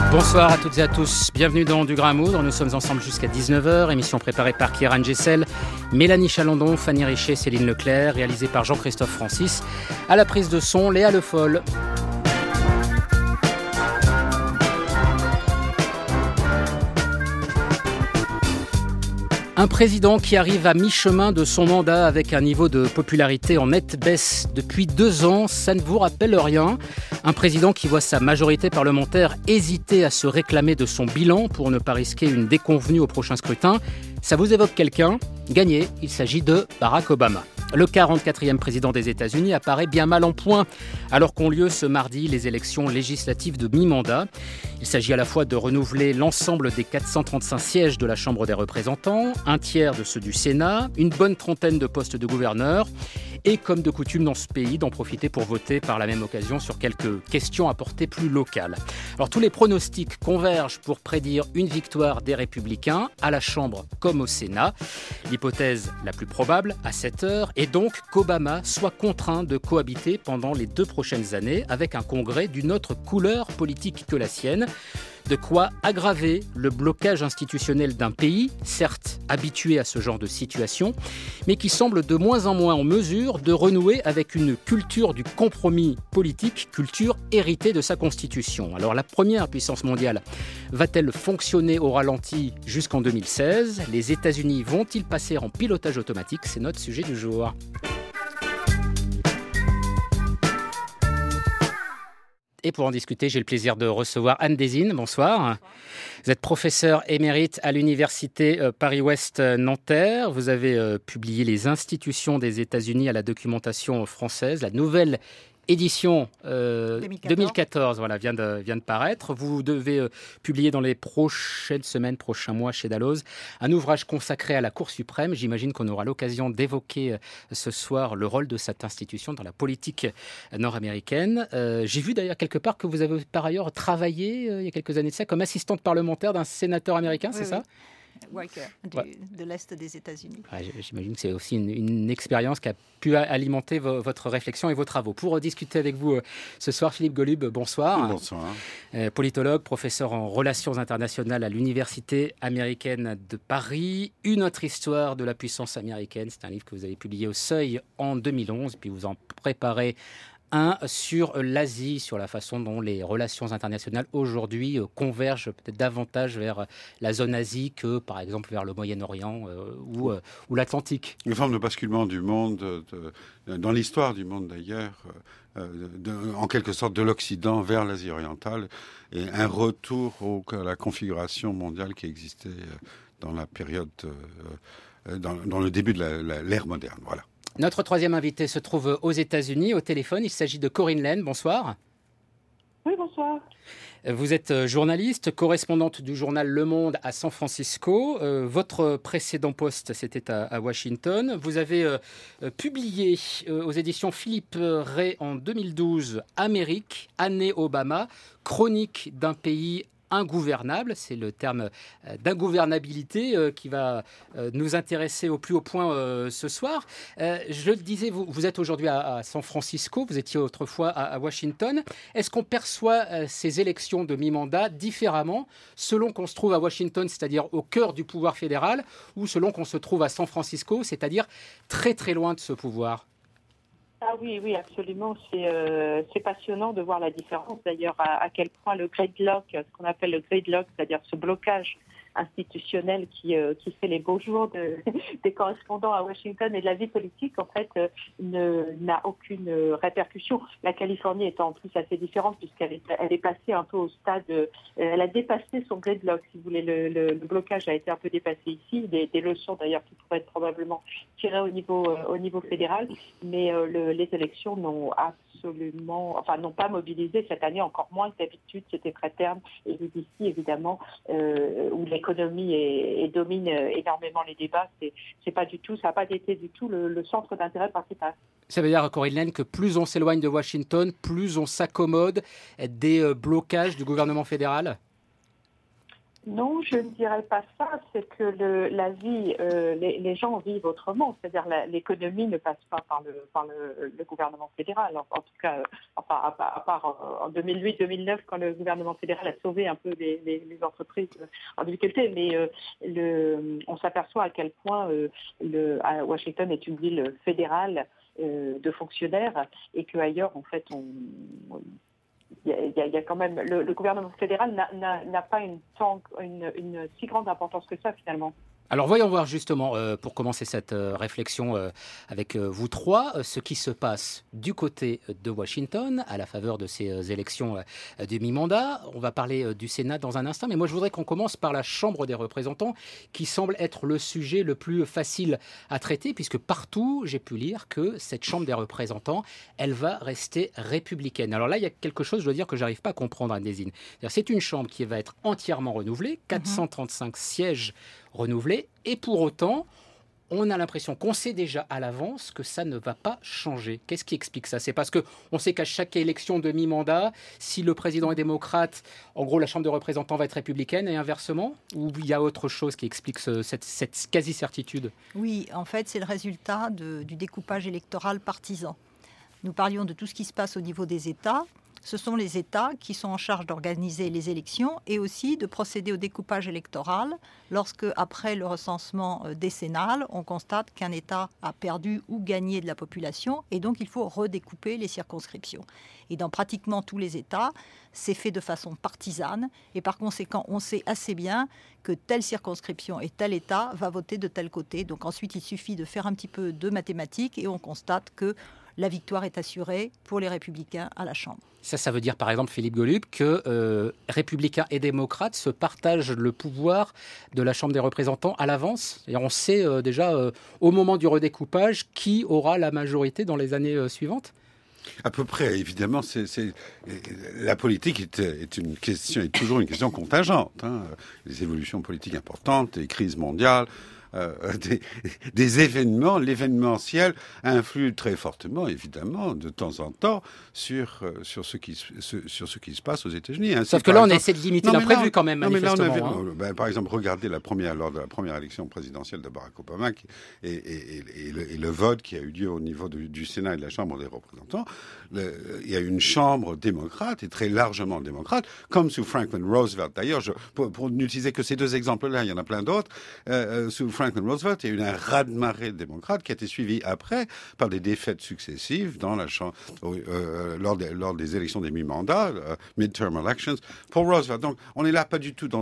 Bonsoir à toutes et à tous, bienvenue dans Du Grain à Moudre, nous sommes ensemble jusqu'à 19h, émission préparée par Kieran Gessel, Mélanie Chalandon, Fanny Richer, Céline Leclerc, réalisée par Jean-Christophe Francis, à la prise de son, Léa Le Foll. Un président qui arrive à mi-chemin de son mandat avec un niveau de popularité en nette baisse depuis 2 ans, ça ne vous rappelle rien ? Un président qui voit sa majorité parlementaire hésiter à se réclamer de son bilan pour ne pas risquer une déconvenue au prochain scrutin. Ça vous évoque quelqu'un ? Gagné, il s'agit de Barack Obama. Le 44e président des États-Unis apparaît bien mal en point alors qu'ont lieu ce mardi les élections législatives de mi-mandat. Il s'agit à la fois de renouveler l'ensemble des 435 sièges de la Chambre des représentants, un tiers de ceux du Sénat, une bonne trentaine de postes de gouverneurs et, comme de coutume dans ce pays, d'en profiter pour voter par la même occasion sur quelques questions à portée plus locale. Alors tous les pronostics convergent pour prédire une victoire des Républicains à la Chambre comme au Sénat. L'hypothèse la plus probable à cette heure est donc qu'Obama soit contraint de cohabiter pendant les 2 prochaines années avec un Congrès d'une autre couleur politique que la sienne. De quoi aggraver le blocage institutionnel d'un pays, certes habitué à ce genre de situation, mais qui semble de moins en moins en mesure de renouer avec une culture du compromis politique, culture héritée de sa constitution. Alors la première puissance mondiale va-t-elle fonctionner au ralenti jusqu'en 2016 ? Les États-Unis vont-ils passer en pilotage automatique ? C'est notre sujet du jour. Et pour en discuter, j'ai le plaisir de recevoir Anne Désine. Bonsoir. Vous êtes professeure émérite à l'université Paris-Ouest Nanterre. Vous avez publié Les institutions des États-Unis à la documentation française, la nouvelle édition 2014 voilà, vient de paraître. Vous devez publier dans les prochaines semaines, prochains mois chez Dalloz, un ouvrage consacré à la Cour suprême. J'imagine qu'on aura l'occasion d'évoquer ce soir le rôle de cette institution dans la politique nord-américaine. J'ai vu d'ailleurs quelque part que vous avez par ailleurs travaillé, il y a quelques années de ça, comme assistante parlementaire d'un sénateur américain, c'est ça ? Walker, de l'Est des États-Unis. Ouais, j'imagine que c'est aussi une expérience qui a pu alimenter votre réflexion et vos travaux. Pour discuter avec vous ce soir, Philippe Golub, bonsoir. Bonsoir. Politologue, professeur en relations internationales à l'Université américaine de Paris. Une autre histoire de la puissance américaine, c'est un livre que vous avez publié au Seuil en 2011, puis vous en préparez un sur l'Asie, sur la façon dont les relations internationales aujourd'hui convergent peut-être davantage vers la zone Asie que, par exemple, vers le Moyen-Orient ou l'Atlantique. Une forme de basculement du monde, dans l'histoire du monde d'ailleurs, en quelque sorte de l'Occident vers l'Asie orientale, et un retour à la configuration mondiale qui existait dans la période, dans le début de l'ère moderne. Voilà. Notre troisième invité se trouve aux États-Unis, au téléphone. Il s'agit de Corinne Lehn. Bonsoir. Oui, bonsoir. Vous êtes journaliste, correspondante du journal Le Monde à San Francisco. Votre précédent poste, c'était à Washington. Vous avez publié aux éditions Philippe Ray en 2012 « Amérique, année Obama, chronique d'un pays ingouvernable », c'est le terme d'ingouvernabilité qui va nous intéresser au plus haut point ce soir. Je le disais, vous êtes aujourd'hui à San Francisco, vous étiez autrefois à Washington. Est-ce qu'on perçoit ces élections de mi-mandat différemment selon qu'on se trouve à Washington, c'est-à-dire au cœur du pouvoir fédéral, ou selon qu'on se trouve à San Francisco, c'est-à-dire très très loin de ce pouvoir ? Ah oui, absolument. C'est passionnant de voir la différence. D'ailleurs, à quel point le gridlock, ce qu'on appelle le gridlock, c'est-à-dire ce blocage institutionnel qui fait les beaux jours des correspondants à Washington et de la vie politique, en fait, n'a aucune répercussion. La Californie étant en plus assez différente puisqu'elle est passée un peu au stade, elle a dépassé son gridlock, si vous voulez. Le blocage a été un peu dépassé ici, des leçons d'ailleurs qui pourraient être probablement tirées au niveau fédéral, mais les élections n'ont n'ont pas mobilisé cette année, encore moins que d'habitude. C'était très terne, et d'ici évidemment où l'économie domine énormément les débats, c'est pas du tout, ça n'a pas été du tout le centre d'intérêt principal. Ça veut dire, Corinne Lehn, que plus on s'éloigne de Washington, plus on s'accommode des blocages du gouvernement fédéral ? Non, je ne dirais pas ça. C'est que la vie, les gens vivent autrement. C'est-à-dire l'économie ne passe pas par le gouvernement fédéral. En tout cas, à part en 2008-2009, quand le gouvernement fédéral a sauvé un peu les entreprises en difficulté. Mais on s'aperçoit à quel point Washington est une ville fédérale de fonctionnaires et qu'ailleurs, en fait, il y a quand même le gouvernement fédéral n'a pas une si grande importance que ça finalement. Alors voyons voir justement, pour commencer cette réflexion avec vous trois, ce qui se passe du côté de Washington à la faveur de ces élections de mi-mandat. On va parler du Sénat dans un instant, mais moi je voudrais qu'on commence par la Chambre des représentants qui semble être le sujet le plus facile à traiter puisque partout j'ai pu lire que cette Chambre des représentants, elle va rester républicaine. Alors là il y a quelque chose, je dois dire, que j'arrive pas à comprendre, Anne-Désine. C'est une Chambre qui va être entièrement renouvelée, 435 sièges renouvelés, et pour autant, on a l'impression qu'on sait déjà à l'avance que ça ne va pas changer. Qu'est-ce qui explique ça ? C'est parce qu'on sait qu'à chaque élection de mi-mandat, si le président est démocrate, en gros, la Chambre des représentants va être républicaine et inversement ? Ou il y a autre chose qui explique cette quasi-certitude ? Oui, en fait, c'est le résultat du découpage électoral partisan. Nous parlions de tout ce qui se passe au niveau des États. Ce sont les États qui sont en charge d'organiser les élections et aussi de procéder au découpage électoral lorsque, après le recensement décennal, on constate qu'un État a perdu ou gagné de la population et donc il faut redécouper les circonscriptions. Et dans pratiquement tous les États, c'est fait de façon partisane et par conséquent, on sait assez bien que telle circonscription et tel État va voter de tel côté. Donc ensuite, il suffit de faire un petit peu de mathématiques et on constate que la victoire est assurée pour les Républicains à la Chambre. Ça veut dire par exemple, Philippe Gollub, que Républicains et démocrates se partagent le pouvoir de la Chambre des représentants à l'avance. Et on sait déjà au moment du redécoupage qui aura la majorité dans les années suivantes. À peu près, évidemment, la politique est toujours une question contingente. Les évolutions politiques importantes, les crises mondiales, des événements, l'événementiel influe très fortement, évidemment, de temps en temps, sur ce qui se passe aux États-Unis. Ainsi, sauf que là, on essaie de limiter l'imprévu quand même, manifestement. Par exemple, regardez lors de la première élection présidentielle de Barack Obama et le vote qui a eu lieu au niveau du Sénat et de la Chambre des représentants. Il y a une Chambre démocrate, et très largement démocrate, comme sous Franklin Roosevelt. D'ailleurs, pour n'utiliser que ces deux exemples-là, il y en a plein d'autres. Sous Franklin Roosevelt, il y a eu un raz-de-marée de démocrates qui a été suivi après par des défaites successives dans la chambre, lors des élections des mi-mandats, midterm elections, pour Roosevelt. Donc, on n'est là pas du tout dans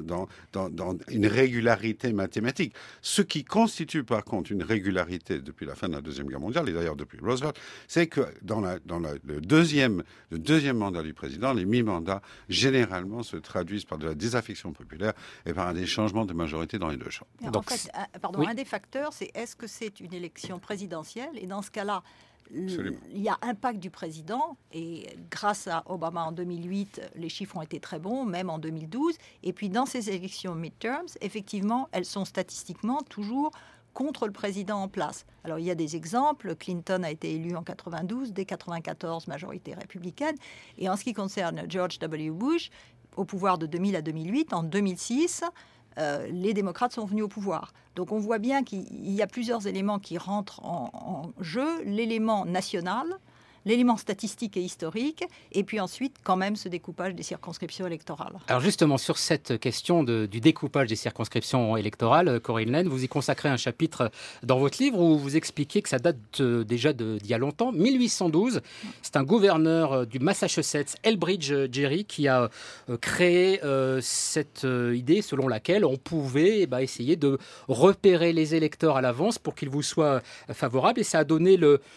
une régularité mathématique. Ce qui constitue, par contre, une régularité depuis la fin de la Deuxième Guerre mondiale, et d'ailleurs depuis Roosevelt, c'est que dans le deuxième mandat du président, les mi-mandats, généralement, se traduisent par de la désaffection populaire et par des changements de majorité dans les deux chambres. Donc, en fait, un des facteurs, c'est est-ce que c'est une élection présidentielle ? Et dans ce cas-là, il y a impact du président. Et grâce à Obama en 2008, les chiffres ont été très bons, même en 2012. Et puis dans ces élections midterms, effectivement, elles sont statistiquement toujours contre le président en place. Alors il y a des exemples. Clinton a été élu en 92, dès 94, majorité républicaine. Et en ce qui concerne George W. Bush, au pouvoir de 2000 à 2008, en 2006... les démocrates sont venus au pouvoir. Donc on voit bien qu'il y a plusieurs éléments qui rentrent en jeu. L'élément national, l'élément statistique et historique, et puis ensuite quand même ce découpage des circonscriptions électorales. Alors justement, sur cette question du découpage des circonscriptions électorales, Corinne Lehn, vous y consacrez un chapitre dans votre livre où vous expliquez que ça date déjà d'il y a longtemps, 1812. C'est un gouverneur du Massachusetts, Elbridge Gerry, qui a créé cette idée selon laquelle on pouvait essayer de repérer les électeurs à l'avance pour qu'ils vous soient favorables, et ça a donné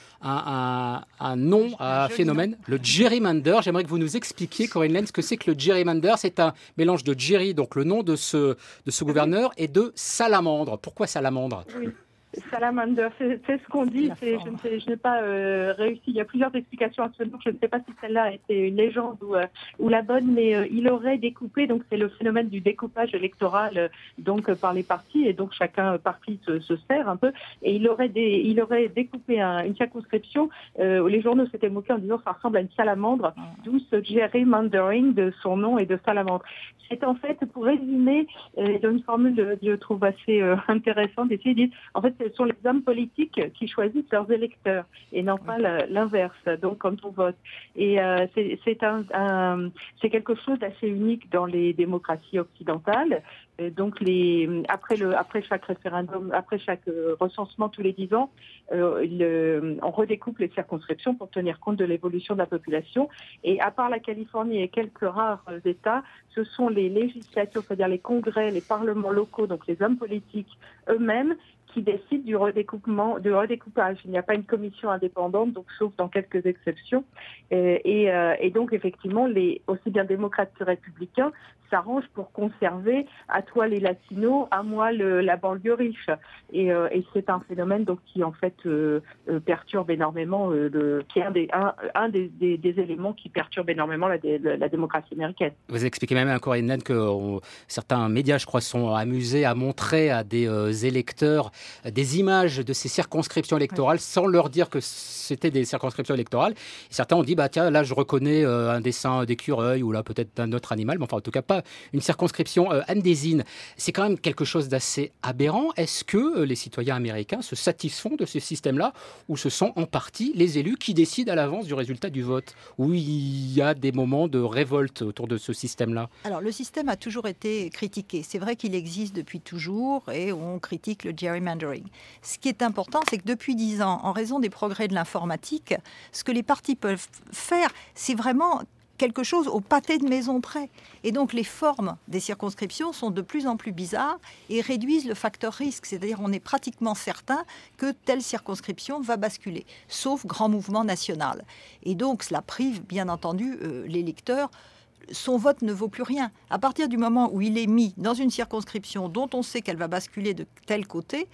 un nom à un phénomène, le gerrymander. J'aimerais que vous nous expliquiez, Corinne Lehn, ce que c'est que le gerrymander. C'est un mélange de Gerry, donc le nom de ce gouverneur, et de salamandre. Pourquoi salamandre ? Oui. Salamander, c'est ce qu'on dit. Je n'ai pas réussi. Il y a plusieurs explications absolument. Je ne sais pas si celle-là était une légende ou la bonne, mais il aurait découpé. Donc c'est le phénomène du découpage électoral donc par les partis, et donc chacun parti se sert un peu. Et il aurait découpé une circonscription. Les journaux s'étaient moqués en disant ça ressemble à une salamandre, d'où ce gerrymandering de son nom et de salamandre. C'est en fait, pour résumer, il y a une formule je trouve assez intéressante. Ils disent, en fait, ce sont les hommes politiques qui choisissent leurs électeurs et non pas l'inverse. Donc, quand on vote, et c'est quelque chose d'assez unique dans les démocraties occidentales. Donc, après chaque référendum, après chaque recensement tous les 10 ans, on redécoupe les circonscriptions pour tenir compte de l'évolution de la population. Et à part la Californie et quelques rares États, ce sont les législatures, c'est-à-dire les congrès, les parlements locaux, donc les hommes politiques eux-mêmes, qui décide du redécoupage. Il n'y a pas une commission indépendante, donc sauf dans quelques exceptions. Et donc, effectivement, aussi bien démocrates que républicains s'arrangent pour conserver à toi les latinos, à moi la banlieue riche. Et c'est un phénomène donc qui en fait perturbe énormément, qui est un des éléments qui perturbe énormément la démocratie américaine. Vous expliquez même à Corinne Naine que certains médias, je crois, sont amusés à montrer à des électeurs des images de ces circonscriptions électorales sans leur dire que c'était des circonscriptions électorales. Et certains ont dit, tiens, là je reconnais un dessin d'écureuil ou là peut-être d'un autre animal, mais enfin en tout cas pas une circonscription andésine. C'est quand même quelque chose d'assez aberrant. Est-ce que les citoyens américains se satisfont de ce système-là, ou ce sont en partie les élus qui décident à l'avance du résultat du vote, où il y a des moments de révolte autour de ce système-là? Alors le système a toujours été critiqué. C'est vrai qu'il existe depuis toujours et on critique le gerrymandering. Ce qui est important, c'est que depuis 10 ans, en raison des progrès de l'informatique, ce que les partis peuvent faire, c'est vraiment quelque chose au pâté de maison près. Et donc les formes des circonscriptions sont de plus en plus bizarres et réduisent le facteur risque. C'est-à-dire on est pratiquement certain que telle circonscription va basculer, sauf grand mouvement national. Et donc cela prive bien entendu l'électeur. Son vote ne vaut plus rien. À partir du moment où il est mis dans une circonscription dont on sait qu'elle va basculer de tel côté,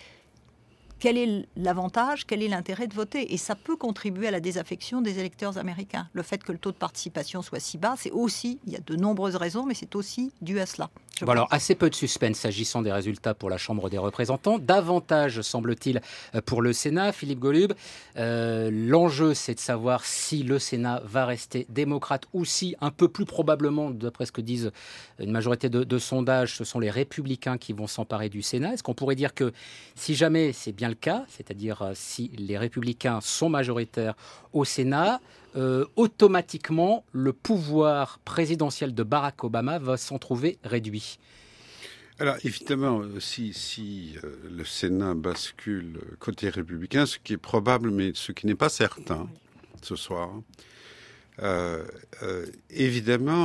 quel est l'avantage, quel est l'intérêt de voter? Et ça peut contribuer à la désaffection des électeurs américains. Le fait que le taux de participation soit si bas, c'est aussi, il y a de nombreuses raisons, mais c'est aussi dû à cela. Alors, assez peu de suspense s'agissant des résultats pour la Chambre des représentants. Davantage, semble-t-il, pour le Sénat. Philippe Golub, l'enjeu, c'est de savoir si le Sénat va rester démocrate ou si, un peu plus probablement, d'après ce que disent une majorité de sondages, ce sont les républicains qui vont s'emparer du Sénat. Est-ce qu'on pourrait dire que si jamais c'est bien le cas, c'est-à-dire si les républicains sont majoritaires au Sénat, automatiquement, le pouvoir présidentiel de Barack Obama va s'en trouver réduit? Alors, évidemment, si le Sénat bascule côté républicain, ce qui est probable, mais ce qui n'est pas certain ce soir, évidemment,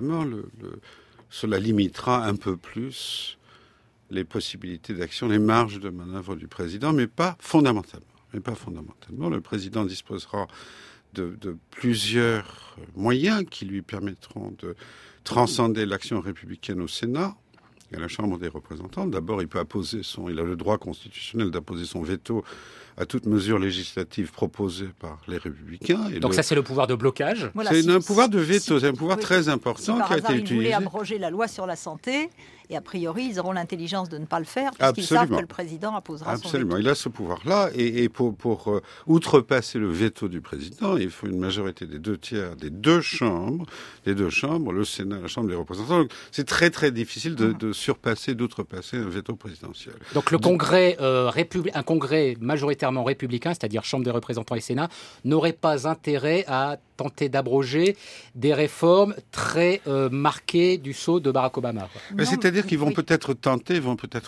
cela limitera un peu plus les possibilités d'action, les marges de manœuvre du président, mais pas fondamentalement. Le président disposera de plusieurs moyens qui lui permettront de transcender l'action républicaine au Sénat et à la Chambre des représentants. D'abord, il a le droit constitutionnel d'apposer son veto à toute mesure législative proposée par les républicains. Donc ça, c'est le pouvoir de blocage. Voilà, c'est un pouvoir de veto, c'est un pouvoir très important qui a été utilisé. Ils voulaient abroger la loi sur la santé, et a priori, ils auront l'intelligence de ne pas le faire, puisqu'ils savent que le président apposera son veto. Absolument, il a ce pouvoir-là, et pour outrepasser le veto du président, il faut une majorité des 2/3 des deux chambres, le Sénat, la Chambre des représentants. Donc, c'est très très difficile d'outrepasser un veto présidentiel. Donc le Congrès, un Congrès majoritairement républicain, c'est-à-dire Chambre des représentants et Sénat, n'aurait pas intérêt à tenter d'abroger des réformes très marquées du sceau de Barack Obama. C'est-à-dire qu'ils vont peut-être tenter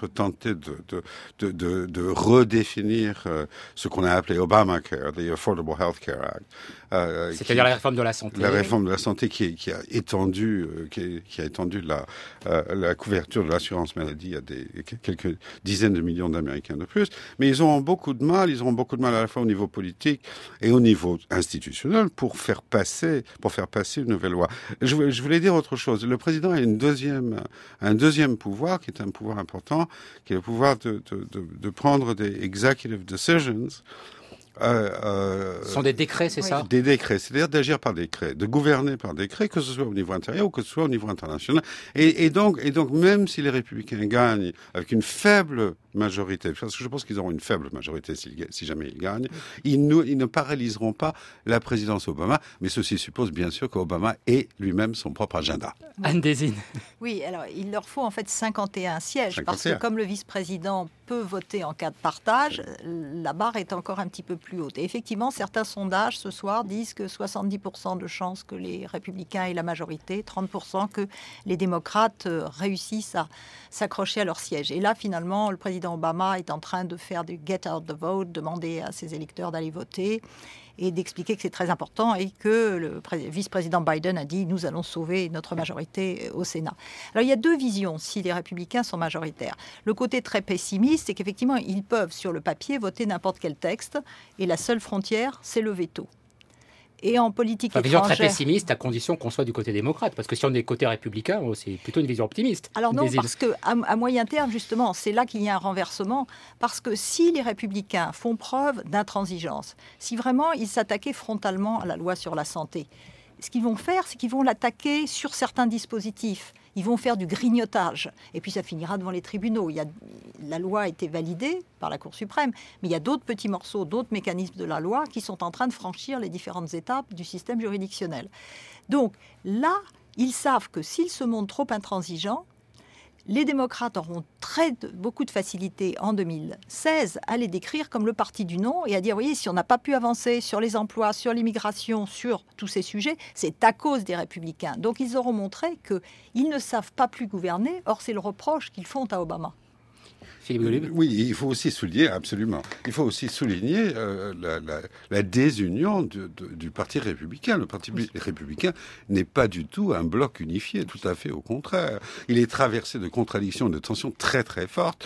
de redéfinir ce qu'on a appelé Obamacare, the Affordable Health Care Act. C'est-à-dire la réforme de la santé. La réforme de la santé qui a étendu la couverture de l'assurance maladie à quelques dizaines de millions d'Américains de plus. Mais ils auront beaucoup de mal à la fois au niveau politique et au niveau institutionnel pour faire passer une nouvelle loi. Je voulais dire autre chose. Le président a un deuxième deuxième pouvoir, qui est un pouvoir important, qui est le pouvoir de prendre des executive decisions. Ce sont des décrets, c'est ça ? Des décrets, c'est-à-dire d'agir par décret, de gouverner par décret, que ce soit au niveau intérieur ou que ce soit au niveau international. Et donc, même si les Républicains gagnent avec une faible majorité, parce que je pense qu'ils auront une faible majorité si jamais ils gagnent, ils ne paralyseront pas la présidence Obama, mais ceci suppose bien sûr qu'Obama ait lui-même son propre agenda. Anne Désine. Oui, alors il leur faut en fait 51 sièges, parce que comme le vice-président peut voter en cas de partage, la barre est encore un petit peu plus haute. Et effectivement, certains sondages ce soir disent que 70% de chances que les républicains aient la majorité, 30% que les démocrates réussissent à s'accrocher à leur siège. Et là, finalement, le président Obama est en train de faire du get out the vote, demander à ses électeurs d'aller voter et d'expliquer que c'est très important et que le vice-président Biden a dit « nous allons sauver notre majorité au Sénat ». Alors, il y a deux visions si les républicains sont majoritaires. Le côté très pessimiste, c'est qu'effectivement, ils peuvent, sur le papier, voter n'importe quel texte et la seule frontière, c'est le veto. Et en politique étrangère... Vision très pessimiste, à condition qu'on soit du côté démocrate. Parce que si on est côté républicain, c'est plutôt une vision optimiste. Alors non, parce qu'à moyen terme, justement, c'est là qu'il y a un renversement. Parce que si les républicains font preuve d'intransigeance, si vraiment ils s'attaquaient frontalement à la loi sur la santé, ce qu'ils vont faire, c'est qu'ils vont l'attaquer sur certains dispositifs. Ils vont faire du grignotage. Et puis ça finira devant les tribunaux. La loi a été validée par la Cour suprême, mais il y a d'autres petits morceaux, d'autres mécanismes de la loi qui sont en train de franchir les différentes étapes du système juridictionnel. Donc là, ils savent que s'ils se montrent trop intransigeants, les démocrates auront beaucoup de facilité en 2016 à les décrire comme le parti du non et à dire, voyez, si on n'a pas pu avancer sur les emplois, sur l'immigration, sur tous ces sujets, c'est à cause des républicains. Donc ils auront montré qu'ils ne savent pas plus gouverner, or c'est le reproche qu'ils font à Obama. Oui, il faut aussi souligner, absolument, il faut aussi souligner la désunion du Parti républicain. Le Parti républicain n'est pas du tout un bloc unifié, tout à fait au contraire. Il est traversé de contradictions, de tensions très très fortes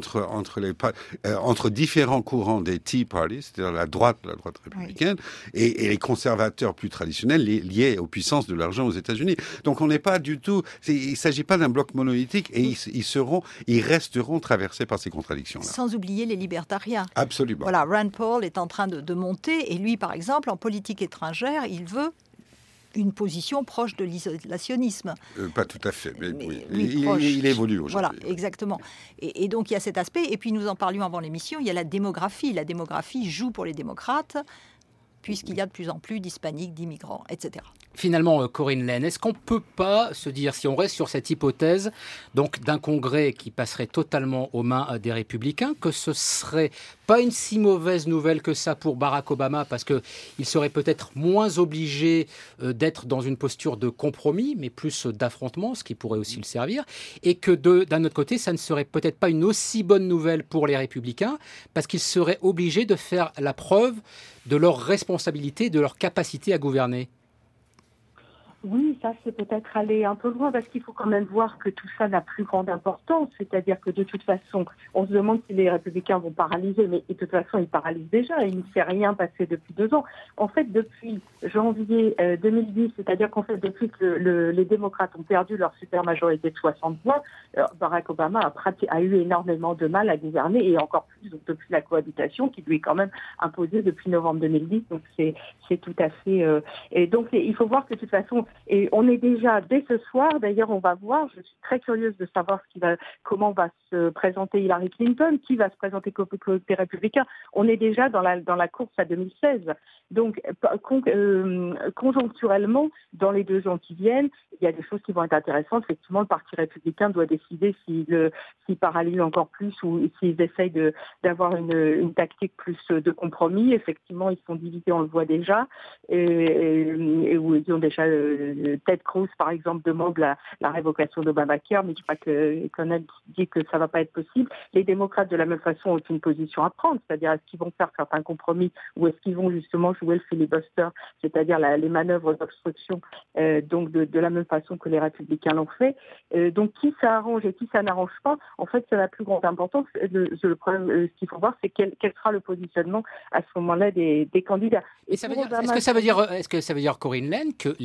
entre différents courants des Tea Party, c'est-à-dire la droite républicaine, et les conservateurs plus traditionnels liés aux puissances de l'argent aux États-Unis. Donc on n'est pas du tout, il ne s'agit pas d'un bloc monolithique et ils resteront traversés par ces contradictions-là. Sans oublier les libertariens. Absolument. Voilà, Rand Paul est en train de monter et lui, par exemple, en politique étrangère, il veut une position proche de l'isolationnisme. Pas tout à fait, mais oui. Il évolue aujourd'hui. Voilà, exactement. Et donc il y a cet aspect. Et puis nous en parlions avant l'émission, il y a la démographie. La démographie joue pour les démocrates, puisqu'il y a de plus en plus d'hispaniques, d'immigrants, etc. Finalement, Corinne Lehn, est-ce qu'on ne peut pas se dire, si on reste sur cette hypothèse donc d'un Congrès qui passerait totalement aux mains des Républicains, que ce serait pas une si mauvaise nouvelle que ça pour Barack Obama, parce qu'il serait peut-être moins obligé d'être dans une posture de compromis, mais plus d'affrontement, ce qui pourrait aussi le servir, et que d'un autre côté, ça ne serait peut-être pas une aussi bonne nouvelle pour les Républicains, parce qu'ils seraient obligés de faire la preuve de leur responsabilité, de leur capacité à gouverner. Oui, ça c'est peut-être aller un peu loin parce qu'il faut quand même voir que tout ça n'a plus grande importance. C'est-à-dire que de toute façon, on se demande si les républicains vont paralyser, mais de toute façon ils paralysent déjà. Il ne s'est rien passé depuis 2 ans. En fait, depuis janvier 2010, c'est-à-dire qu'en fait depuis que les démocrates ont perdu leur supermajorité de 60 voix, Barack Obama a eu énormément de mal à gouverner et encore plus donc, depuis la cohabitation qui lui est quand même imposée depuis novembre 2010. Donc c'est tout à fait... et donc il faut voir que de toute façon... Et on est déjà, dès ce soir, d'ailleurs on va voir, je suis très curieuse de savoir comment va se présenter Hillary Clinton, qui va se présenter côté républicain. On est déjà dans la course à 2016. Donc conjoncturellement, dans les 2 ans qui viennent, il y a des choses qui vont être intéressantes. Effectivement, le Parti républicain doit décider s'il paralyse encore plus ou s'ils essayent d'avoir une tactique plus de compromis. Effectivement, ils sont divisés, on le voit déjà, et où ils ont déjà... Ted Cruz, par exemple, demande la révocation d'Obamacare, mais je crois que Connell dit que ça ne va pas être possible. Les démocrates, de la même façon, ont une position à prendre, c'est-à-dire est-ce qu'ils vont faire certains compromis ou est-ce qu'ils vont justement jouer le filibuster, c'est-à-dire les manœuvres d'obstruction, donc de la même façon que les républicains l'ont fait. Donc qui ça arrange et qui ça n'arrange pas, en fait, c'est la plus grande importance. Le problème, ce qu'il faut voir, c'est quel sera le positionnement à ce moment-là des candidats. Est-ce que ça veut dire, Corinne Lehn, que les républicains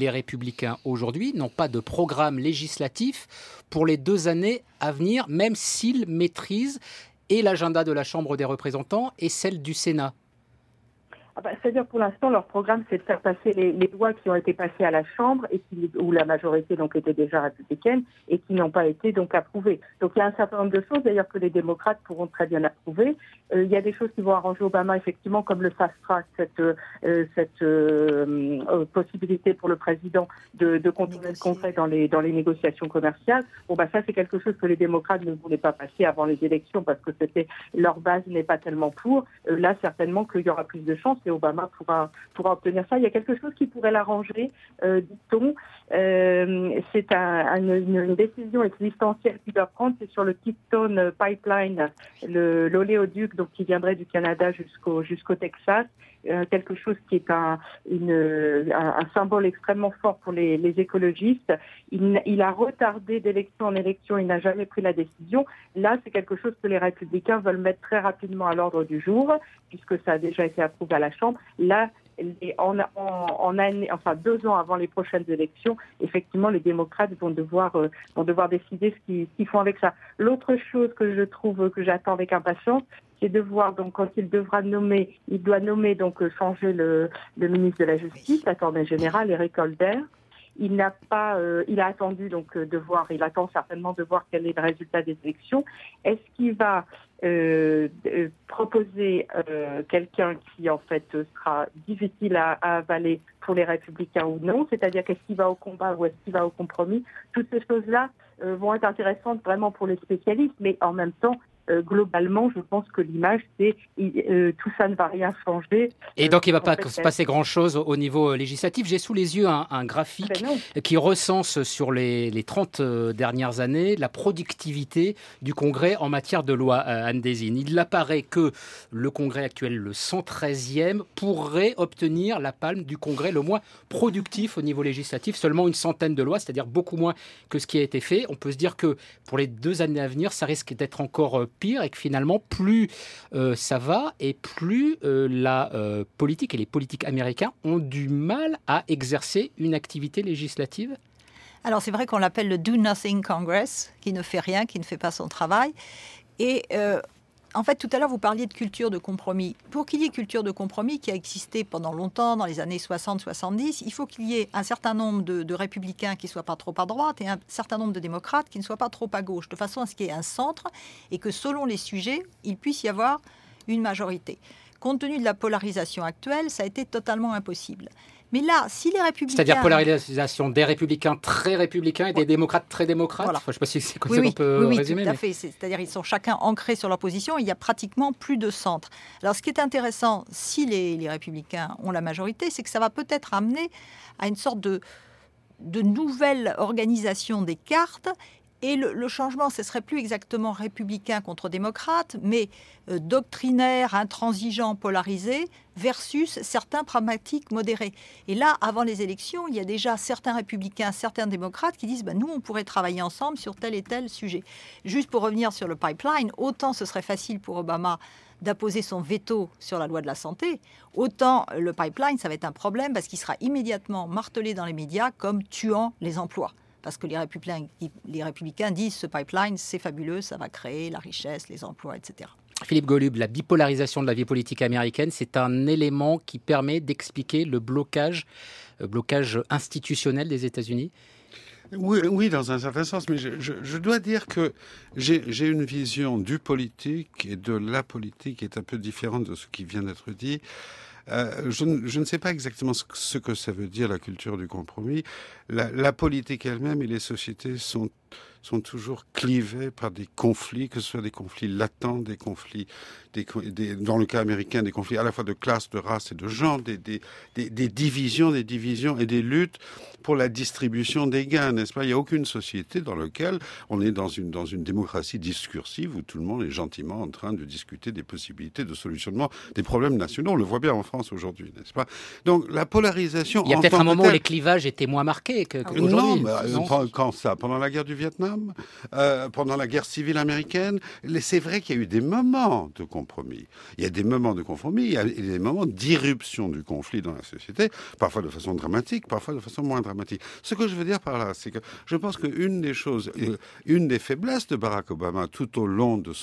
républicains aujourd'hui n'ont pas de programme législatif pour les 2 années à venir, même s'ils maîtrisent et l'agenda de la Chambre des représentants et celle du Sénat. C'est-à-dire, pour l'instant, leur programme, c'est de faire passer les lois qui ont été passées à la Chambre et où la majorité donc était déjà républicaine et qui n'ont pas été donc approuvées. Donc, il y a un certain nombre de choses, d'ailleurs, que les démocrates pourront très bien approuver. Il y a des choses qui vont arranger Obama, effectivement, comme le fast track, cette possibilité pour le président de contourner le Congrès dans les négociations commerciales. Ça, c'est quelque chose que les démocrates ne voulaient pas passer avant les élections parce que leur base n'est pas tellement pour. Là, certainement qu'il y aura plus de chances. Et Obama pourra obtenir ça. Il y a quelque chose qui pourrait l'arranger, dit-on. C'est une décision existentielle qu'il doit prendre. C'est sur le Keystone Pipeline, l'oléoduc donc qui viendrait du Canada jusqu'au Texas. Quelque chose qui est un symbole extrêmement fort pour les écologistes. Il a retardé d'élection en élection, il n'a jamais pris la décision. Là, c'est quelque chose que les républicains veulent mettre très rapidement à l'ordre du jour, puisque ça a déjà été approuvé à la Chambre. Là, en année, 2 ans avant les prochaines élections, effectivement, les démocrates vont devoir décider ce qu'ils font avec ça. L'autre chose que je trouve que j'attends avec impatience, c'est de voir donc quand il doit nommer changer le ministre de la Justice, l'attorney général Eric Holder. Il a attendu donc il attend certainement de voir quel est le résultat des élections. Est-ce qu'il va proposer quelqu'un qui en fait sera difficile à avaler pour les républicains ou non, c'est-à-dire qu'est-ce qu'il va au combat ou est-ce qu'il va au compromis? Toutes ces choses-là vont être intéressantes vraiment pour les spécialistes, mais en même temps, globalement, je pense que l'image, c'est tout ça ne va rien changer. Et donc, il ne va pas se passer grand-chose au niveau législatif. J'ai sous les yeux un graphique qui recense sur les 30 dernières années la productivité du Congrès en matière de loi, Anne Désine. Il apparaît que le Congrès actuel, le 113e, pourrait obtenir la palme du Congrès le moins productif au niveau législatif. Seulement une centaine de lois, c'est-à-dire beaucoup moins que ce qui a été fait. On peut se dire que pour les 2 années à venir, ça risque d'être encore pire et que finalement, plus ça va et plus la politique et les politiques américains ont du mal à exercer une activité législative. Alors c'est vrai qu'on l'appelle le Do Nothing Congress, qui ne fait rien, qui ne fait pas son travail. Et en fait, tout à l'heure, vous parliez de culture de compromis. Pour qu'il y ait culture de compromis qui a existé pendant longtemps, dans les années 60-70, il faut qu'il y ait un certain nombre de républicains qui ne soient pas trop à droite et un certain nombre de démocrates qui ne soient pas trop à gauche, de façon à ce qu'il y ait un centre et que selon les sujets, il puisse y avoir une majorité. Compte tenu de la polarisation actuelle, ça a été totalement impossible. Mais là, si les républicains... C'est-à-dire polarisation des républicains très républicains et des démocrates très démocrates. Voilà. Je ne sais pas si c'est comme ça qu'on peut résumer. Oui, tout à fait. C'est-à-dire ils sont chacun ancrés sur leur position. Il n'y a pratiquement plus de centre. Alors, ce qui est intéressant, si les républicains ont la majorité, c'est que ça va peut-être amener à une sorte de nouvelle organisation des cartes. Et le changement, ce ne serait plus exactement républicain contre démocrate, mais doctrinaire, intransigeant, polarisé, versus certains pragmatiques modérés. Et là, avant les élections, il y a déjà certains républicains, certains démocrates qui disent nous, on pourrait travailler ensemble sur tel et tel sujet. Juste pour revenir sur le pipeline, autant ce serait facile pour Obama d'apposer son veto sur la loi de la santé, autant le pipeline, ça va être un problème parce qu'il sera immédiatement martelé dans les médias comme tuant les emplois. Parce que les républicains disent ce pipeline, c'est fabuleux, ça va créer la richesse, les emplois, etc. Philippe Golub, la bipolarisation de la vie politique américaine, c'est un élément qui permet d'expliquer le blocage institutionnel des États-Unis ? Oui, dans un certain sens, mais je dois dire que j'ai une vision du politique et de la politique qui est un peu différente de ce qui vient d'être dit. Je ne sais pas exactement ce que ça veut dire, la culture du compromis. La politique elle-même et les sociétés sont toujours clivées par des conflits, que ce soit des conflits latents, des conflits, dans le cas américain, des conflits à la fois de classe, de race et de genre, des divisions et des luttes pour la distribution des gains, n'est-ce pas? Il n'y a aucune société dans laquelle on est dans une démocratie discursive où tout le monde est gentiment en train de discuter des possibilités de solutionnement des problèmes nationaux. On le voit bien en France. France aujourd'hui, n'est-ce pas? Donc la polarisation... Il y a peut-être un moment où les clivages étaient moins marqués qu'aujourd'hui. Non, quand ça? Pendant la guerre du Vietnam, pendant la guerre civile américaine, c'est vrai qu'il y a eu des moments de compromis. Il y a des moments de compromis, il y a des moments d'irruption du conflit dans la société, parfois de façon dramatique, parfois de façon moins dramatique. Ce que je veux dire par là, c'est que je pense qu'une des choses, une des faiblesses de Barack Obama tout au long de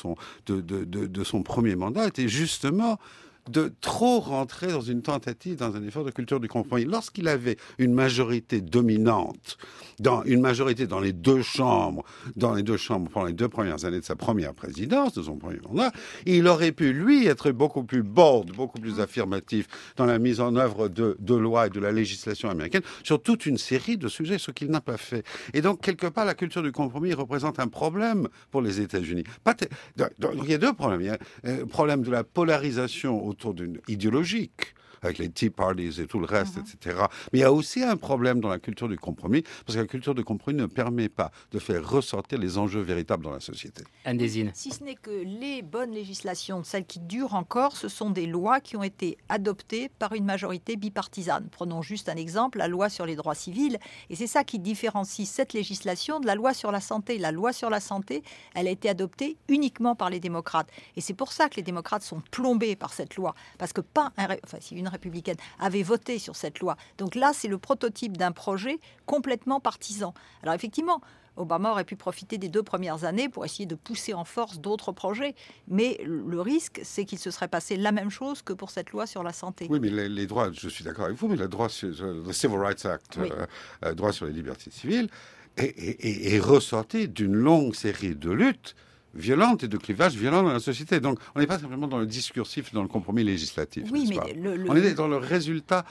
son premier mandat était justement de trop rentrer dans une tentative, dans un effort de culture du compromis. Lorsqu'il avait une majorité dominante, une majorité dans les deux chambres pendant les 2 premières années de sa première présidence, de son premier mandat, il aurait pu, lui, être beaucoup plus bold, beaucoup plus affirmatif dans la mise en œuvre de lois et de la législation américaine sur toute une série de sujets, ce qu'il n'a pas fait. Et donc, quelque part, la culture du compromis représente un problème pour les États-Unis. Donc, il y a 2 problèmes. Il y a le problème de la polarisation autour d'une idéologique, avec les Tea Parties et tout le reste, etc. Mais il y a aussi un problème dans la culture du compromis, parce que la culture du compromis ne permet pas de faire ressortir les enjeux véritables dans la société. Anne Désine. Si ce n'est que les bonnes législations, celles qui durent encore, ce sont des lois qui ont été adoptées par une majorité bipartisane. Prenons juste un exemple, la loi sur les droits civils. Et c'est ça qui différencie cette législation de la loi sur la santé. La loi sur la santé, elle a été adoptée uniquement par les démocrates. Et c'est pour ça que les démocrates sont plombés par cette loi. Parce que si une républicaine avait voté sur cette loi. Donc là, c'est le prototype d'un projet complètement partisan. Alors effectivement, Obama aurait pu profiter des 2 premières années pour essayer de pousser en force d'autres projets. Mais le risque, c'est qu'il se serait passé la même chose que pour cette loi sur la santé. Oui, mais les droits, je suis d'accord avec vous, mais le droit sur le Civil Rights Act, droit sur les libertés civiles, est ressorti d'une longue série de luttes violente et de clivages violents dans la société. Donc, on n'est pas simplement dans le discursif, dans le compromis législatif. Oui, mais on est dans le résultat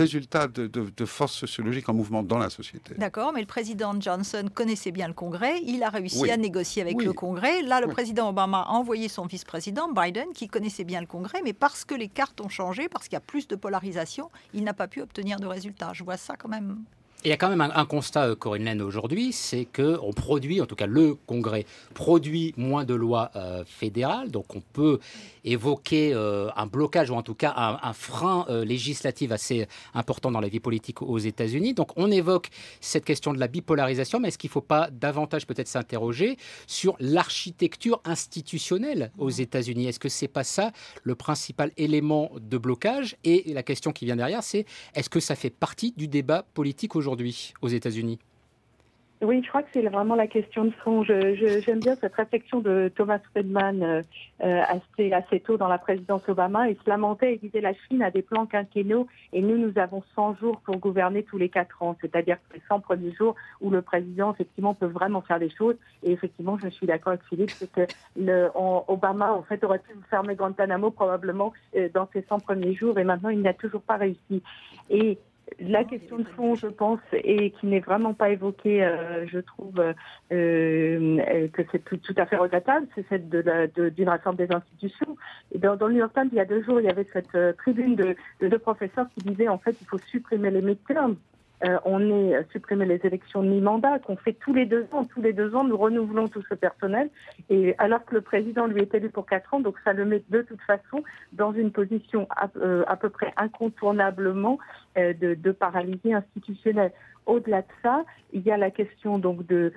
de forces sociologiques en mouvement dans la société. D'accord, mais le président Johnson connaissait bien le Congrès. Il a réussi à négocier avec le Congrès. Là, le président Obama a envoyé son vice-président, Biden, qui connaissait bien le Congrès, mais parce que les cartes ont changé, parce qu'il y a plus de polarisation, il n'a pas pu obtenir de résultats. Je vois ça quand même... Il y a quand même un constat, Corinne Lehn, aujourd'hui, c'est qu'on produit, en tout cas le Congrès, produit moins de lois fédérales, donc on peut évoquer un blocage ou en tout cas un frein législatif assez important dans la vie politique aux États-Unis. Donc on évoque cette question de la bipolarisation, mais est-ce qu'il ne faut pas davantage peut-être s'interroger sur l'architecture institutionnelle aux États-Unis? Est-ce que ce n'est pas ça le principal élément de blocage? Et la question qui vient derrière, c'est est-ce que ça fait partie du débat politique aujourd'hui aux États-Unis? Oui, je crois que c'est vraiment la question de fond. J'aime bien cette réflexion de Thomas Friedman assez tôt dans la présidence Obama. Il se lamentait et disait la Chine a des plans quinquennaux et nous avons 100 jours pour gouverner tous les 4 ans. C'est-à-dire que les 100 premiers jours où le président, effectivement, peut vraiment faire des choses. Et effectivement, je suis d'accord avec Philippe, c'est que Obama, en fait, aurait pu fermer Guantanamo probablement dans ses 100 premiers jours et maintenant, il n'a toujours pas réussi. Et la question de fond, je pense, et qui n'est vraiment pas évoquée, je trouve que c'est tout à fait regrettable, c'est celle d'une réforme des institutions. Et dans le New York Times, il y a 2 jours, il y avait cette tribune de 2 professeurs qui disaient en fait il faut supprimer les midterms. Supprimer les élections de mi-mandat qu'on fait tous les 2 ans. Tous les 2 ans, nous renouvelons tout ce personnel. Et alors que le président, lui, est élu pour 4 ans, donc ça le met de toute façon dans une position à peu près incontournablement de paralysie institutionnelle. Au-delà de ça, il y a la question donc de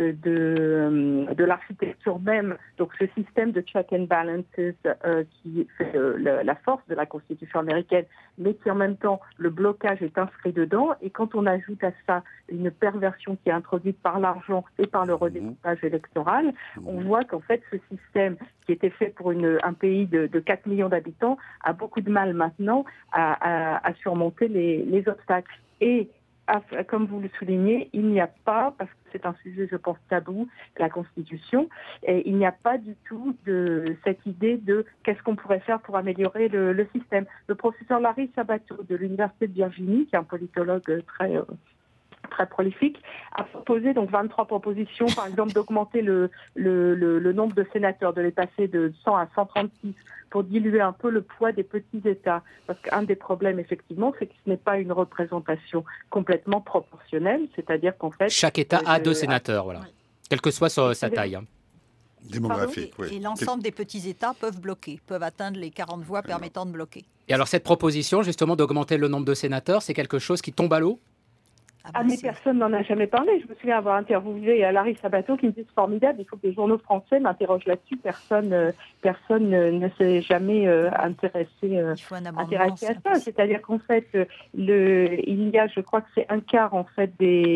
l'architecture même, donc ce système de check and balances qui fait la force de la Constitution américaine, mais qui en même temps le blocage est inscrit dedans. Et quand on ajoute à ça une perversion qui est introduite par l'argent et par le redécoupage électoral, on voit qu'en fait ce système qui était fait pour un pays de 4 millions d'habitants a beaucoup de mal maintenant à surmonter les obstacles. Et comme vous le soulignez, il n'y a pas, parce que c'est un sujet, je pense, tabou, la Constitution, et il n'y a pas du tout de cette idée de qu'est-ce qu'on pourrait faire pour améliorer le système. Le professeur Larry Sabato de l'Université de Virginie, qui est un politologue très prolifique, a proposé donc 23 propositions, par exemple d'augmenter le nombre de sénateurs, de les passer de 100 à 136 pour diluer un peu le poids des petits États. Parce qu'un des problèmes, effectivement, c'est que ce n'est pas une représentation complètement proportionnelle, c'est-à-dire qu'en fait... Chaque État a 2 sénateurs, voilà. Quelle que soit sa taille. Démographique, et l'ensemble des petits États peuvent bloquer, peuvent atteindre les 40 voix permettant de bloquer. Et alors cette proposition, justement, d'augmenter le nombre de sénateurs, c'est quelque chose qui tombe à l'eau ? Mais personne n'en a jamais parlé. Je me souviens avoir interviewé Larry Sabato qui me dit c'est formidable, il faut que les journaux français m'interrogent là-dessus. Personne ne s'est jamais intéressé à ça. C'est-à-dire qu'en fait, il y a, je crois que c'est un quart en fait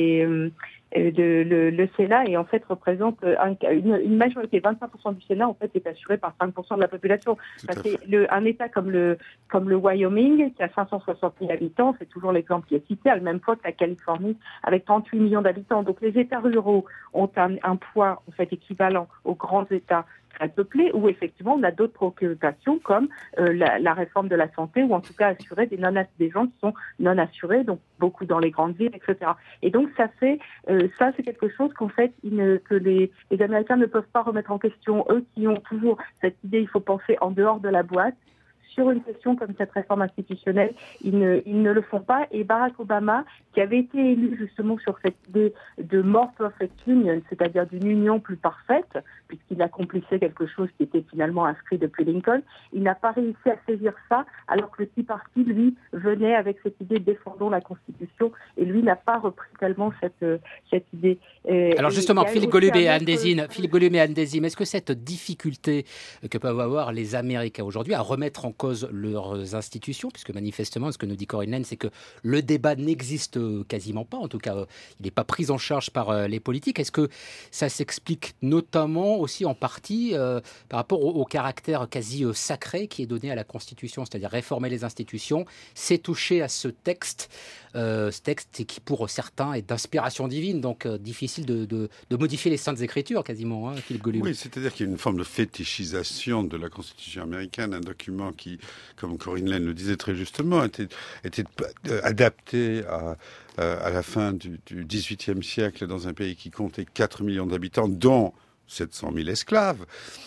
le Sénat et en fait représente une majorité, 25% du Sénat en fait est assuré par 5% de la population. Un État comme le Wyoming qui a 560 000 habitants, c'est toujours l'exemple qui est cité, à la même fois que la Californie avec 38 millions d'habitants. Donc les États ruraux ont un poids en fait équivalent aux grands États très peuplés, où effectivement on a d'autres préoccupations comme la réforme de la santé, ou en tout cas assurer des gens qui sont non assurés, donc beaucoup dans les grandes villes, etc. Et donc ça c'est quelque chose qu'en fait que les Américains ne peuvent pas remettre en question, eux qui ont toujours cette idée il faut penser en dehors de la boîte. Sur une question comme cette réforme institutionnelle, ils ne le font pas. Et Barack Obama, qui avait été élu justement sur cette idée de more perfect union, c'est-à-dire d'une union plus parfaite, puisqu'il accomplissait quelque chose qui était finalement inscrit depuis Lincoln, il n'a pas réussi à saisir ça, alors que le Tea Party, lui, venait avec cette idée défendons la Constitution, et lui n'a pas repris tellement cette idée. Alors justement, Philippe Gollum et Anne Désime, est-ce que cette difficulté que peuvent avoir les Américains aujourd'hui à remettre en cause leurs institutions, puisque manifestement, ce que nous dit Corinne Lehn, c'est que le débat n'existe quasiment pas, en tout cas, il n'est pas pris en charge par les politiques. Est-ce que ça s'explique notamment aussi en partie par rapport au caractère quasi sacré qui est donné à la Constitution, c'est-à-dire réformer les institutions, c'est toucher à ce texte qui pour certains est d'inspiration divine, donc difficile de modifier les Saintes Écritures quasiment, Philippe Gollum. Oui, c'est-à-dire qu'il y a une forme de fétichisation de la Constitution américaine, un document qui, comme Corinne Lehn le disait très justement, était adapté à la fin du XVIIIe siècle dans un pays qui comptait 4 millions d'habitants, dont 700 000 esclaves,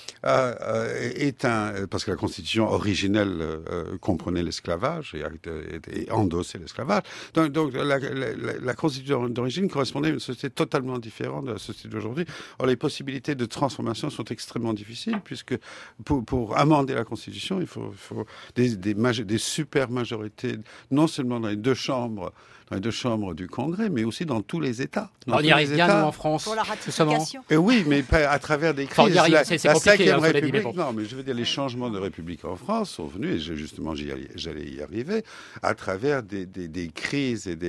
parce que la Constitution originelle comprenait l'esclavage et endossait l'esclavage. Donc la Constitution d'origine correspondait à une société totalement différente de la société d'aujourd'hui. Or, les possibilités de transformation sont extrêmement difficiles, puisque pour amender la Constitution, il faut des super majorités, non seulement dans les deux chambres du Congrès, mais aussi dans tous les États. On y arrive bien, nous, en France. Pour la ratification. Oui, mais à travers des crises. C'est compliqué, la 5e République, non, mais je veux dire, les changements de République en France sont venus, et justement, j'allais y arriver, à travers des crises et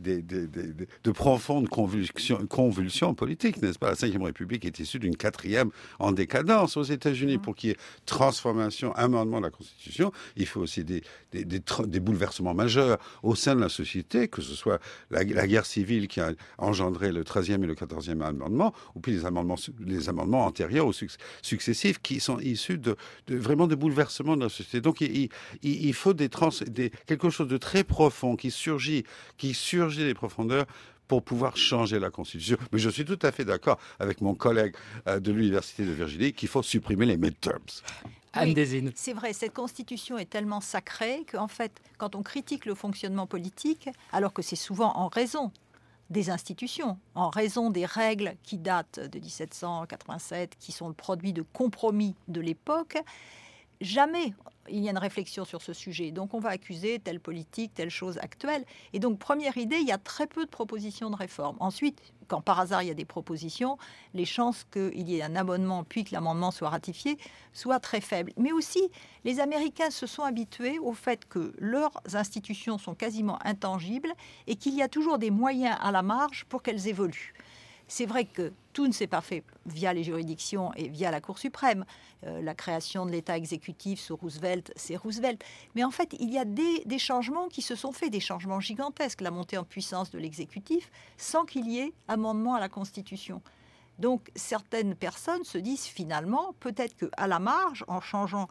de profondes convulsions politiques, n'est-ce pas? La 5e République est issue d'une 4e en décadence. Aux États-Unis, pour qu'il y ait transformation, amendement de la Constitution, il faut aussi des bouleversements majeurs au sein de la société, que ce soit la guerre civile qui a engendré le 13e et le 14e amendement, ou puis les amendements antérieurs ou successifs qui sont issus vraiment de bouleversements de la société. Donc il faut quelque chose de très profond qui surgit des profondeurs pour pouvoir changer la Constitution. Mais je suis tout à fait d'accord avec mon collègue de l'Université de Virginie qu'il faut supprimer les midterms. Anne Désine. C'est vrai, cette Constitution est tellement sacrée qu'en fait, quand on critique le fonctionnement politique, alors que c'est souvent en raison des institutions, en raison des règles qui datent de 1787, qui sont le produit de compromis de l'époque, jamais il y a une réflexion sur ce sujet. Donc on va accuser telle politique, telle chose actuelle. Et donc première idée, il y a très peu de propositions de réforme. Ensuite, quand par hasard il y a des propositions, les chances qu'il y ait un amendement puis que l'amendement soit ratifié soient très faibles. Mais aussi, les Américains se sont habitués au fait que leurs institutions sont quasiment intangibles et qu'il y a toujours des moyens à la marge pour qu'elles évoluent. C'est vrai que tout ne s'est pas fait via les juridictions et via la Cour suprême. La création de l'État exécutif sous Roosevelt, c'est Roosevelt. Mais en fait, il y a des changements qui se sont faits, des changements gigantesques, la montée en puissance de l'exécutif, sans qu'il y ait amendement à la Constitution. Donc, certaines personnes se disent finalement, peut-être qu'à la marge, en changeant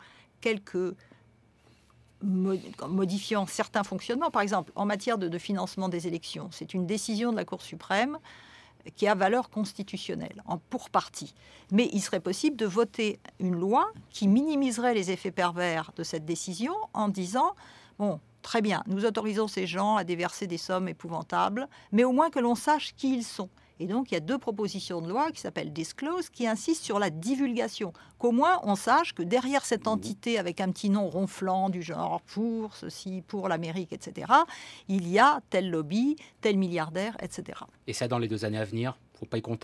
modifiant certains fonctionnements, par exemple, en matière de financement des élections, c'est une décision de la Cour suprême qui a valeur constitutionnelle, pour partie. Mais il serait possible de voter une loi qui minimiserait les effets pervers de cette décision en disant, bon, très bien, nous autorisons ces gens à déverser des sommes épouvantables, mais au moins que l'on sache qui ils sont. Et donc, il y a 2 propositions de loi qui s'appellent Disclose, qui insistent sur la divulgation. Qu'au moins, on sache que derrière cette entité avec un petit nom ronflant du genre pour ceci, pour l'Amérique, etc., il y a tel lobby, tel milliardaire, etc. Et ça, dans les 2 années à venir, il ne faut pas y compter ?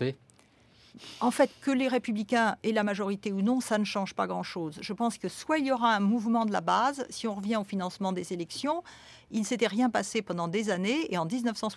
En fait, que les Républicains aient la majorité ou non, ça ne change pas grand-chose. Je pense que soit il y aura un mouvement de la base, si on revient au financement des élections, il ne s'était rien passé pendant des années, et en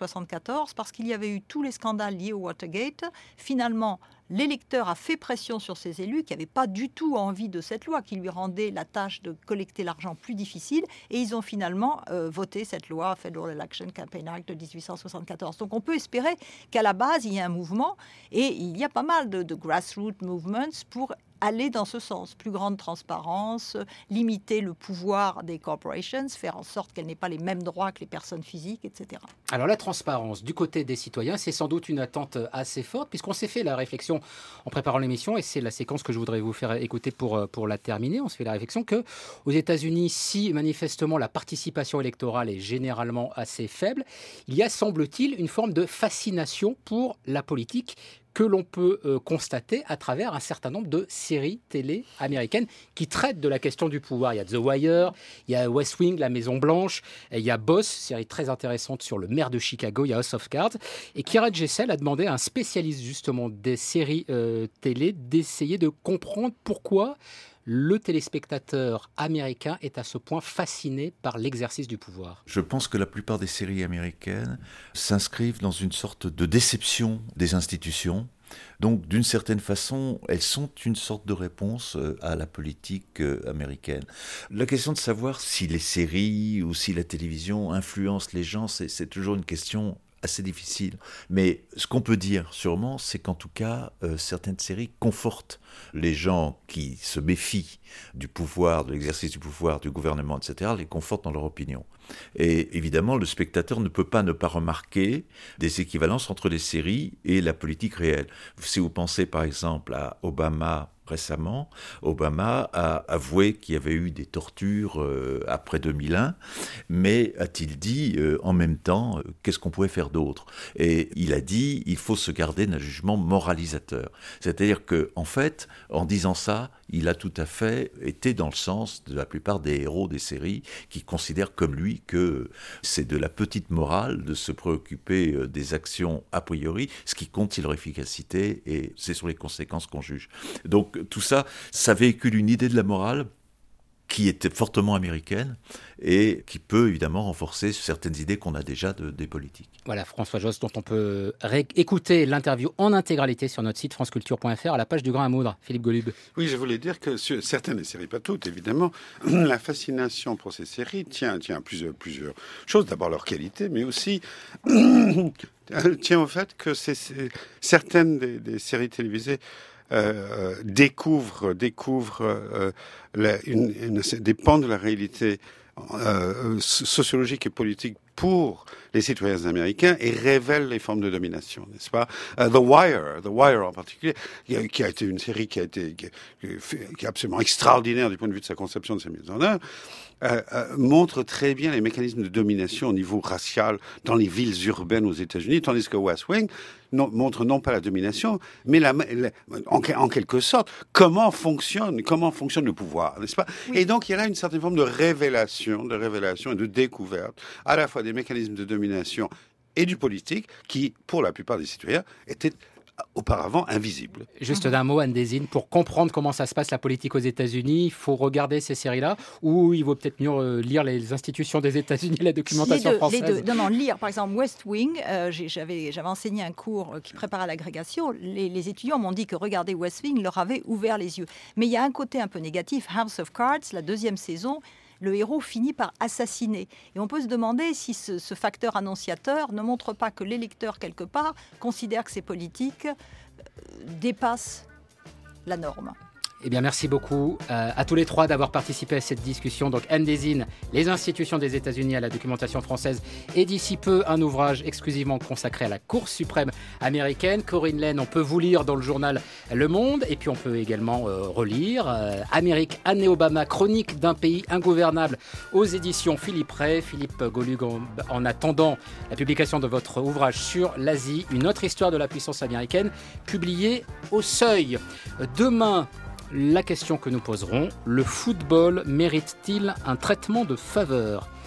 1974, parce qu'il y avait eu tous les scandales liés au Watergate, finalement, l'électeur a fait pression sur ses élus qui n'avaient pas du tout envie de cette loi, qui lui rendait la tâche de collecter l'argent plus difficile, et ils ont finalement voté cette loi, Federal Election Campaign Act de 1874. Donc on peut espérer qu'à la base, il y a un mouvement, et il y a pas mal de grassroots movements pour aller dans ce sens. Plus grande transparence, limiter le pouvoir des corporations, faire en sorte qu'elles n'aient pas les mêmes droits que les personnes physiques, etc. Alors la transparence du côté des citoyens, c'est sans doute une attente assez forte, puisqu'on s'est fait la réflexion en préparant l'émission, et c'est la séquence que je voudrais vous faire écouter pour la terminer. On se fait la réflexion qu'aux États-Unis, si manifestement la participation électorale est généralement assez faible, il y a, semble-t-il, une forme de fascination pour la politique que l'on peut constater à travers un certain nombre de séries télé américaines qui traitent de la question du pouvoir. Il y a The Wire, il y a West Wing, La Maison Blanche, et il y a Boss, série très intéressante sur le maire de Chicago, il y a House of Cards. Et Kyra Jessel a demandé à un spécialiste justement des séries télé d'essayer de comprendre pourquoi le téléspectateur américain est à ce point fasciné par l'exercice du pouvoir. Je pense que la plupart des séries américaines s'inscrivent dans une sorte de déception des institutions. Donc, d'une certaine façon, elles sont une sorte de réponse à la politique américaine. La question de savoir si les séries ou si la télévision influencent les gens, c'est toujours une question assez difficile. Mais ce qu'on peut dire sûrement, c'est qu'en tout cas, certaines séries confortent les gens qui se méfient du pouvoir, de l'exercice du pouvoir, du gouvernement, etc., les confortent dans leur opinion. Et évidemment, le spectateur ne peut pas ne pas remarquer des équivalences entre les séries et la politique réelle. Si vous pensez par exemple à Obama, récemment, Obama a avoué qu'il y avait eu des tortures après 2001, mais a-t-il dit en même temps qu'est-ce qu'on pouvait faire d'autre ? Et il a dit il faut se garder d'un jugement moralisateur. C'est-à-dire qu'en fait, en disant ça, il a tout à fait été dans le sens de la plupart des héros des séries qui considèrent comme lui que c'est de la petite morale de se préoccuper des actions a priori. Ce qui compte, c'est leur efficacité et c'est sur les conséquences qu'on juge. Donc tout ça, ça véhicule une idée de la morale qui est fortement américaine et qui peut évidemment renforcer certaines idées qu'on a déjà des politiques. Voilà, François Josse, dont on peut écouter l'interview en intégralité sur notre site franceculture.fr à la page du Grain à moudre. Philippe Golub. Oui, je voulais dire que sur certaines des séries, pas toutes évidemment, la fascination pour ces séries tient à plusieurs choses. D'abord leur qualité, mais aussi tient au fait que certaines des séries télévisées découvre des pans de la réalité sociologique et politique pour les citoyens américains et révèle les formes de domination, n'est-ce pas? The Wire en particulier, qui a été une série qui est absolument extraordinaire du point de vue de sa conception, de sa mise en œuvre, montre très bien les mécanismes de domination au niveau racial dans les villes urbaines aux États-Unis, tandis que West Wing montre non pas la domination, mais en quelque sorte comment fonctionne le pouvoir, n'est-ce pas? Oui. Et donc il y a là une certaine forme de révélation et de découverte, à la fois des mécanismes de domination et du politique, qui, pour la plupart des citoyens, étaient auparavant invisible. Juste d'un mot, Anne Désine, pour comprendre comment ça se passe la politique aux États-Unis, il faut regarder ces séries-là, ou il vaut peut-être mieux lire les institutions des États-Unis, la documentation française. Les deux. Non, lire. Par exemple, West Wing, j'avais enseigné un cours qui prépare à l'agrégation. Les étudiants m'ont dit que regarder West Wing leur avait ouvert les yeux. Mais il y a un côté un peu négatif. House of Cards, la 2e saison, le héros finit par assassiner. Et on peut se demander si ce facteur annonciateur ne montre pas que l'électeur, quelque part, considère que ces politiques dépassent la norme. Eh bien, merci beaucoup à tous les trois d'avoir participé à cette discussion. Donc, Anne Désine, les institutions des États-Unis à la documentation française, et d'ici peu, un ouvrage exclusivement consacré à la Cour suprême américaine. Corinne Lehn, on peut vous lire dans le journal Le Monde, et puis on peut également relire Amérique, Anne et Obama, chronique d'un pays ingouvernable aux éditions Philippe Ray. Philippe Golug, en attendant la publication de votre ouvrage sur l'Asie, une autre histoire de la puissance américaine, publié au Seuil. Demain, la question que nous poserons, le football mérite-t-il un traitement de faveur ?